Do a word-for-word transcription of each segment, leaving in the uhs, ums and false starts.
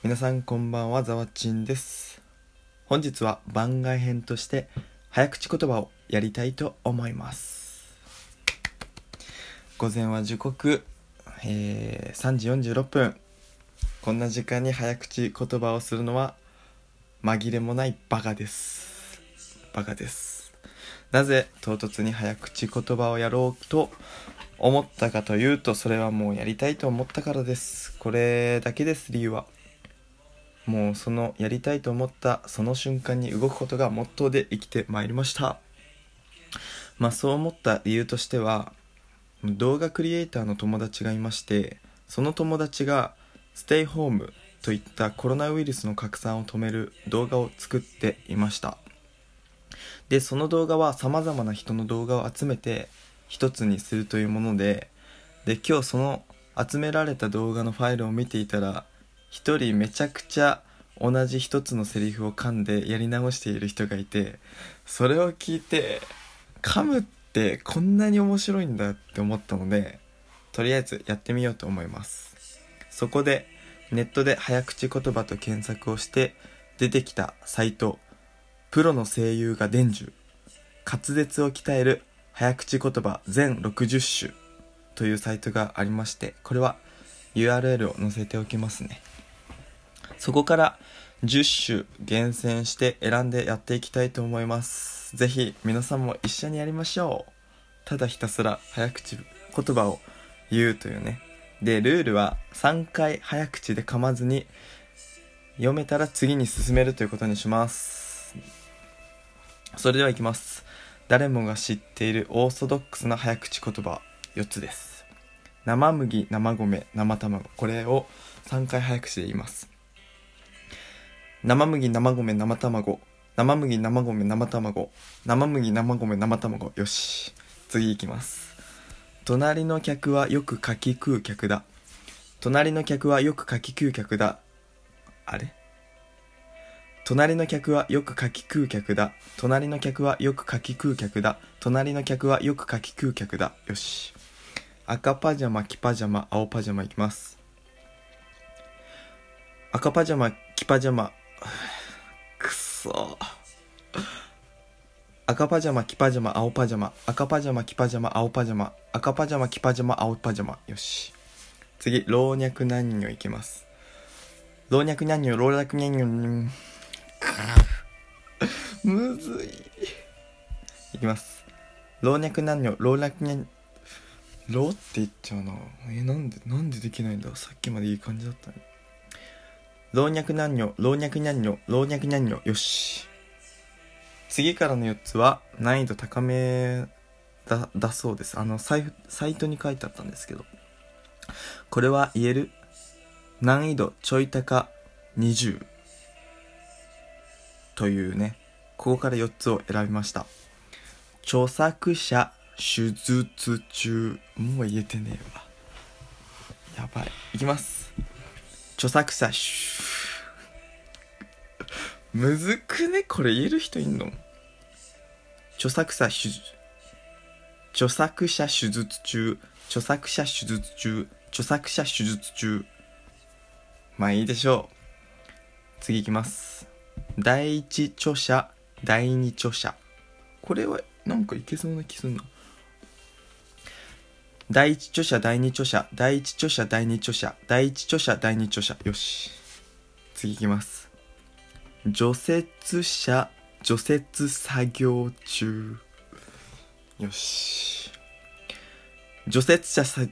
皆さんこんばんは、ざわちんです。本日は番外編として早口言葉をやりたいと思います。午前は時刻、えー、さんじよんじゅうろっぷん。こんな時間に早口言葉をするのは紛れもないバカですバカですなぜ唐突に早口言葉をやろうと思ったかというと、それはもうやりたいと思ったからです。これだけです。理由はもうそのやりたいと思ったその瞬間に動くことがモットーで生きてまいりました。まあそう思った理由としては、動画クリエイターの友達がいまして、その友達がステイホームといったコロナウイルスの拡散を止める動画を作っていました。でその動画は様々な人の動画を集めて一つにするというもので、で今日その集められた動画のファイルを見ていたら、一人めちゃくちゃ同じ一つのセリフを噛んでやり直している人がいて、それを聞いて噛むってこんなに面白いんだって思ったので、とりあえずやってみようと思います。そこでネットで早口言葉と検索をして出てきたサイト、プロの声優が伝授、滑舌を鍛える早口言葉全ろくじゅっ種というサイトがありまして、これは ユーアールエル を載せておきますね。そこからじゅっ種厳選して選んでやっていきたいと思います。ぜひ皆さんも一緒にやりましょう。ただひたすら早口言葉を言うというね。でルールはさんかい早口で噛まずに読めたら次に進めるということにします。それではいきます。誰もが知っているオーソドックスな早口言葉よっつです。生麦、生米、生卵。これをさんかい早口で言います。生麦、生米、生卵。生麦、生米、生卵。生麦、生米、生卵。よし、次いきます。隣の客はよく柿食う客だ。隣の客はよく柿食う客だ。あれ隣の客はよく柿食う客だ。隣の客はよく柿食う客だ。隣の客はよく柿食う客だ。よし。赤パジャマ、黄パジャマ、青パジャマいきます。赤パジャマ、黄パジャマ。くそ。赤パジャマ、黄パジャマ、青パジャマ。赤パジャマ、黄パジャマ、青パジャマ。赤パジャマ、黄パジャマ、青パジャマ。よし。次、老若男女いきます。老若男女、老若男女。むずい。いきます。老若男女、老若男女。老って言っちゃうな。え、なんで、なんでできないんだ。さっきまでいい感じだったね。老若男女、老若男女、老若男女。よし。次からのよっつは難易度高め だ, だそうです。あのサイ、サイトに書いてあったんですけど、これは言える？難易度ちょい高にじゅうというね、ここからよっつを選びました。著作者手術中。もう言えてねえわ。やばい。いきます。著作者むずくね？これ言える人いんの？著作者手著作者手術中著作者手術中著作者手術中。まあいいでしょう。次いきます。第一著者、第二著者。これはなんかいけそうな気すんな。第一著者、第二著者、第一著者、第二著者、第一著者、第二著者。よし、次いきます。除雪車、除雪作業中。よし。除雪車さ、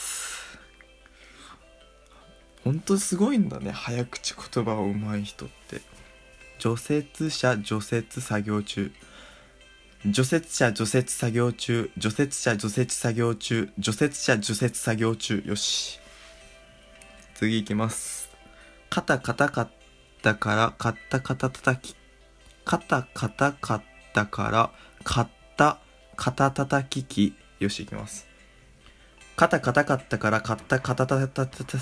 ほんとすごいんだね、早口言葉を上手い人って。除雪車、除雪作業中。除雪車、除雪作業中。除雪車、除雪作業中。除雪車、除雪作業中。よし。次いきます。肩硬かったから買った肩叩き。肩硬かったから買った肩叩き機。よし、いきます。肩硬かったから買った肩叩き機。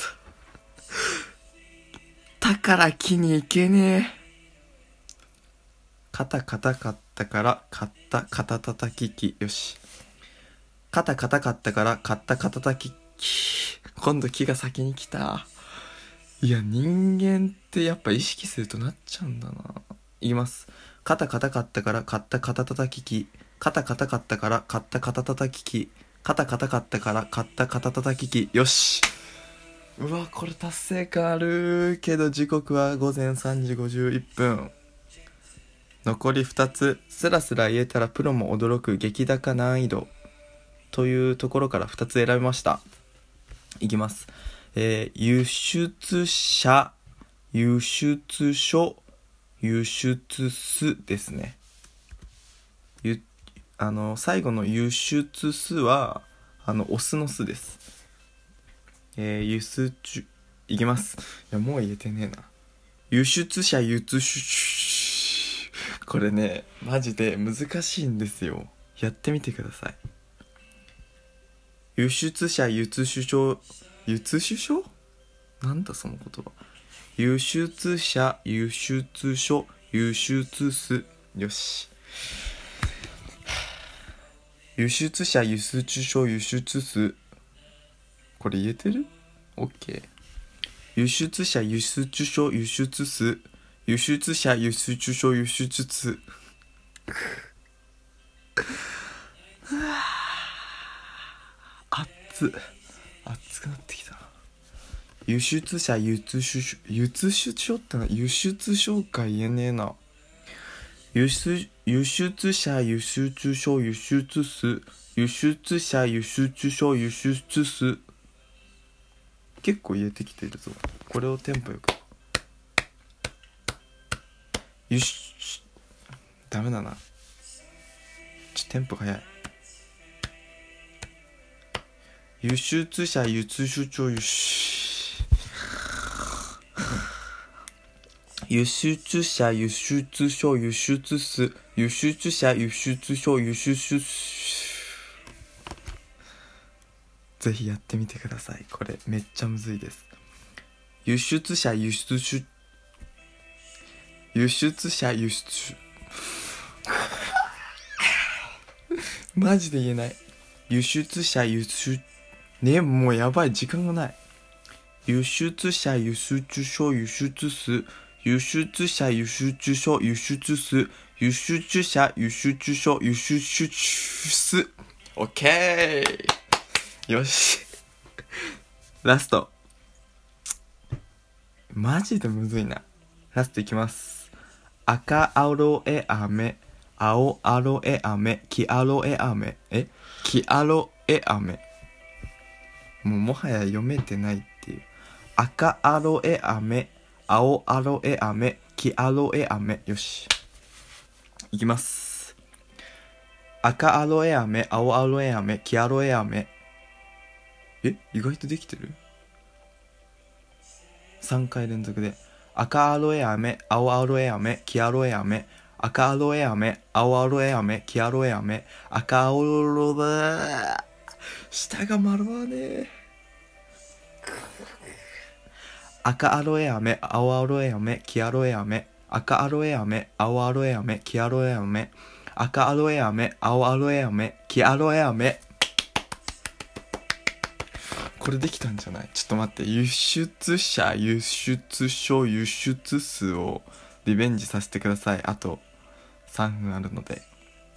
だから木に行けねえ。肩硬かったから買った肩叩き機。よし。肩硬かったから買った肩叩き機。今度木が先に来た。 いや人間ってやっぱ意識するとなっちゃうんだな。いきます。肩硬かったから買った肩たたき機。肩硬かったから買った肩たたき機。肩硬かったから買った肩たたき機。よし。うわこれ達成感あるけど時刻はごぜんさんじごじゅういっぷん。残りふたつ。スラスラ言えたらプロも驚く激高難易度というところからふたつ選びました。いきます。えー、輸出者、輸出所、輸出すですね。ゆあの最後の輸出すはあのオスのすです。えー、輸出いきます。いやもう言えてねえな。輸出者輸出しこれねマジで難しいんですよ。やってみてください。輸出者輸出所輸出所なんだその言葉。輸出者輸出所輸出す。よし。輸出者輸出所輸出す。これ言えてる？ OK。 輸出者輸出所輸出す。輸出者輸出所輸出す。熱っ熱くなってきた。輸出者輸出所輸出所っての輸出紹介言えねえな。輸出輸出者輸出所輸出す。輸出者輸出所輸出す。結構言えてきてるぞ。これをテンポよく。輸出ダメだな。ちょテンポ早い。輸出者輸出所輸出輸出者輸出所輸出す。輸出者輸出所輸出す。ぜひやってみてください。これめっちゃむずいです。輸出者輸出し輸出者輸出マジで言えない。輸出者輸出ねもうやばい時間がない。輸出者輸出所輸出す。輸出者輸出所輸出す。輸出者輸出所輸出す。オッケー。よし。ラスト。マジでむずいな。ラストいきます。赤アロエ飴、青アロエ飴、黄アロエ飴、え黄アロエ飴。もうもはや読めてないっていう。赤アロエ飴、青アロエ飴、黄アロエ飴。よし。いきます。赤アロエ飴、青アロエ飴、黄アロエ飴。え意外とできてる？ さん 回連続で。赤アロエ飴、青アロエ飴、黄アロエ飴。赤アロエ飴、青アロエ飴、黄アロエ飴。赤アロエ下が丸わねえ。赤アロエ飴、青アロエ飴、黄アロエ飴。赤アロエ飴、青アロエ飴、黄アロエ飴。赤アロエ飴、青アロエ飴、黄アロエ飴。これできたんじゃない？ちょっと待って。輸出者輸出所輸出数をリベンジさせてください。あとさんぷんあるので。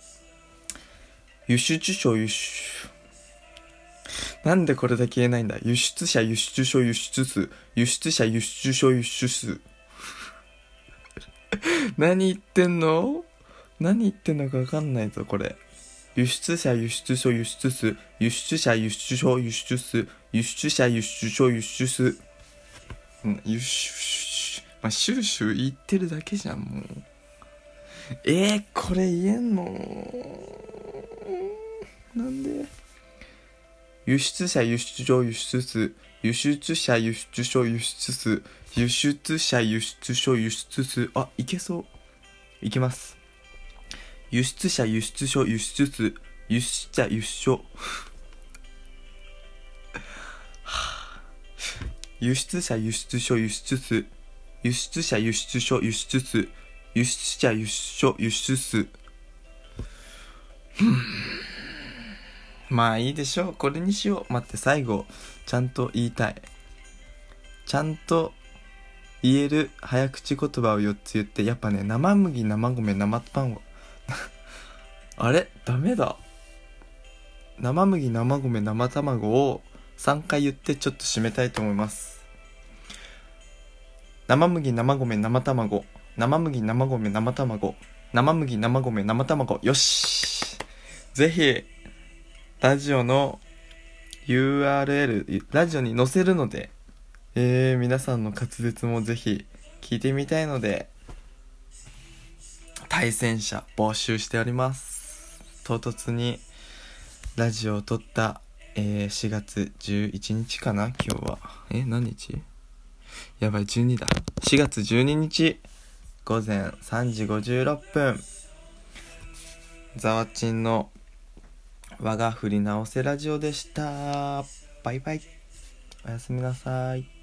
輸出所輸出なんでこれだけ言えないんだ。輸出者輸出所輸出数。輸出者輸出所輸出数何言ってんの？何言ってんのか分かんないぞこれ。輸出者輸出所輸出数。輸出者輸出所輸出数。輸出者輸出所輸出数。うん輸出まあシュルシュル言ってるだけじゃんもう。えー、これ言えんの？なんで？輸出者輸出所輸出数。輸出者輸出所輸出数。輸出者輸出所輸出数。あ、いけそう。いきます。輸出者輸出所輸出数。輸出者輸出所輸出者輸出所輸出数。輸出者輸出所輸出数。輸出者輸出所輸出数。まあいいでしょう。これにしよう。待って最後ちゃんと言いたい。ちゃんと言える早口言葉をよっつ言って、やっぱね、生麦、生米、生卵あれダメだ。生麦、生米、生卵をさんかい言ってちょっと締めたいと思います。生麦、生米、生卵、生麦、生米、生卵、生麦、生米、生卵。よし、ぜひラジオの ユーアールエル ラジオに載せるので、えー、皆さんの滑舌もぜひ聞いてみたいので、対戦者募集しております。唐突にラジオを撮った、えー、しがつじゅういちにちかな、今日は。え、何日？やばい、じゅうにだ。しがつじゅうににちごぜんさんじごじゅうろっぷん、ざわちんの我が振り直せラジオでした。バイバイ。おやすみなさい。